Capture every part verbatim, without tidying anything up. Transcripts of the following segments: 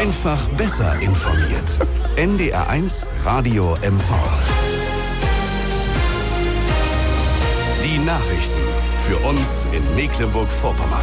Einfach besser informiert. N D R eins Radio M V. Die Nachrichten für uns in Mecklenburg-Vorpommern.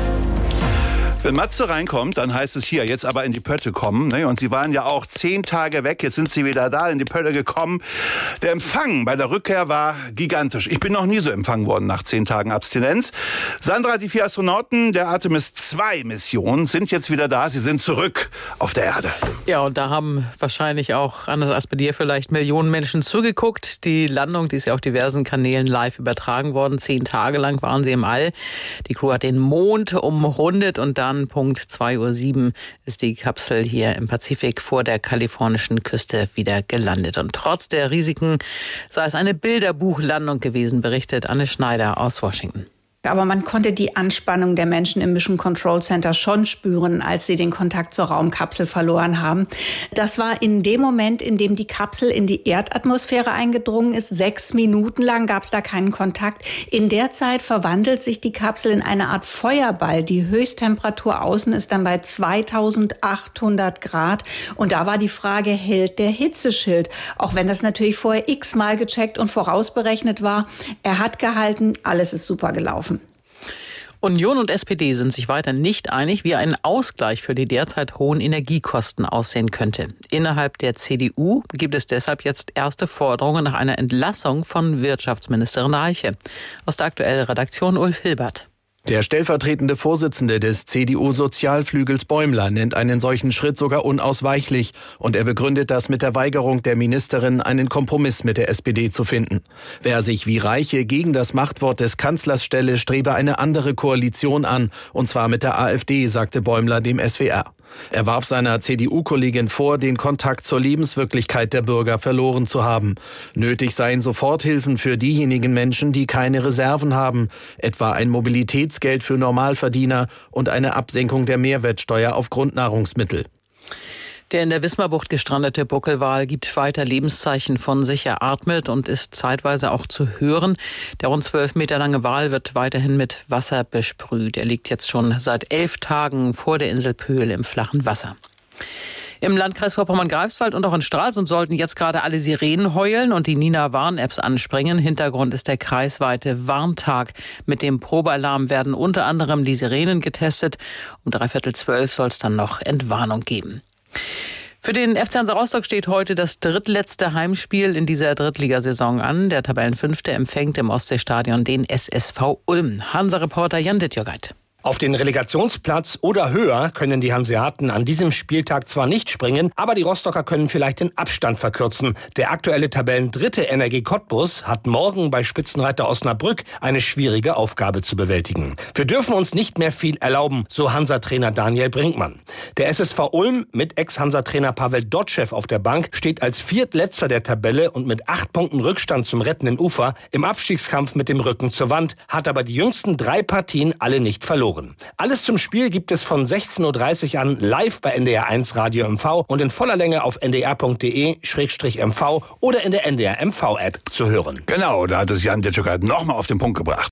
Wenn Matze reinkommt, dann heißt es hier, jetzt aber in die Pötte kommen. Ne? Und Sie waren ja auch zehn Tage weg, jetzt sind Sie wieder da, in die Pötte gekommen. Der Empfang bei der Rückkehr war gigantisch. Ich bin noch nie so empfangen worden nach zehn Tagen Abstinenz. Sandra, die vier Astronauten der Artemis zwei Mission sind jetzt wieder da. Sie sind zurück auf der Erde. Ja, und da haben wahrscheinlich auch, anders als bei dir vielleicht, Millionen Menschen zugeguckt. Die Landung, die ist ja auf diversen Kanälen live übertragen worden. Zehn Tage lang waren sie im All. Die Crew hat den Mond umrundet und dann Punkt zwei Uhr sieben ist die Kapsel hier im Pazifik vor der kalifornischen Küste wieder gelandet. Und trotz der Risiken sei es eine Bilderbuchlandung gewesen, berichtet Anne Schneider aus Washington. Aber man konnte die Anspannung der Menschen im Mission Control Center schon spüren, als sie den Kontakt zur Raumkapsel verloren haben. Das war in dem Moment, in dem die Kapsel in die Erdatmosphäre eingedrungen ist. Sechs Minuten lang gab es da keinen Kontakt. In der Zeit verwandelt sich die Kapsel in eine Art Feuerball. Die Höchsttemperatur außen ist dann bei zweitausendachthundert Grad. Und da war die Frage, hält der Hitzeschild? Auch wenn das natürlich vorher x-mal gecheckt und vorausberechnet war. Er hat gehalten, alles ist super gelaufen. Union und S P D sind sich weiter nicht einig, wie ein Ausgleich für die derzeit hohen Energiekosten aussehen könnte. Innerhalb der C D U gibt es deshalb jetzt erste Forderungen nach einer Entlassung von Wirtschaftsministerin Reiche. Aus der aktuellen Redaktion Ulf Hilbert. Der stellvertretende Vorsitzende des C D U-Sozialflügels Bäumler nennt einen solchen Schritt sogar unausweichlich und er begründet das mit der Weigerung der Ministerin, einen Kompromiss mit der S P D zu finden. Wer sich wie Reiche gegen das Machtwort des Kanzlers stelle, strebe eine andere Koalition an, und zwar mit der AfD, sagte Bäumler dem S W R. Er warf seiner C D U-Kollegin vor, den Kontakt zur Lebenswirklichkeit der Bürger verloren zu haben. Nötig seien Soforthilfen für diejenigen Menschen, die keine Reserven haben, etwa ein Mobilitätsgeld für Normalverdiener und eine Absenkung der Mehrwertsteuer auf Grundnahrungsmittel. Der in der Wismarbucht gestrandete Buckelwal gibt weiter Lebenszeichen von sich. Er atmet und ist zeitweise auch zu hören. Der rund zwölf Meter lange Wal wird weiterhin mit Wasser besprüht. Er liegt jetzt schon seit elf Tagen vor der Insel Pöhl im flachen Wasser. Im Landkreis Vorpommern-Greifswald und auch in Stralsund sollten jetzt gerade alle Sirenen heulen und die Nina-Warn-Apps anspringen. Hintergrund ist der kreisweite Warntag. Mit dem Probealarm werden unter anderem die Sirenen getestet. Um dreiviertel zwölf soll es dann noch Entwarnung geben. Für den F C Hansa Rostock steht heute das drittletzte Heimspiel in dieser Drittligasaison an. Der Tabellenfünfte empfängt im Ostseestadion den S S V Ulm. Hansa-Reporter Jan Dittjogait. Auf den Relegationsplatz oder höher können die Hanseaten an diesem Spieltag zwar nicht springen, aber die Rostocker können vielleicht den Abstand verkürzen. Der aktuelle Tabellendritte N R G Cottbus hat morgen bei Spitzenreiter Osnabrück eine schwierige Aufgabe zu bewältigen. Wir dürfen uns nicht mehr viel erlauben, so Hansa-Trainer Daniel Brinkmann. Der S S V Ulm mit Ex-Hansa-Trainer Pavel Dotschew auf der Bank steht als Viertletzter der Tabelle und mit acht Punkten Rückstand zum rettenden Ufer im Abstiegskampf mit dem Rücken zur Wand, hat aber die jüngsten drei Partien alle nicht verloren. Alles zum Spiel gibt es von sechzehn Uhr dreißig an live bei N D R eins Radio M V und in voller Länge auf n d r punkt d e schrägstrich m v oder in der N D R M V App zu hören. Genau, da hat es Jan Dittjogait nochmal auf den Punkt gebracht.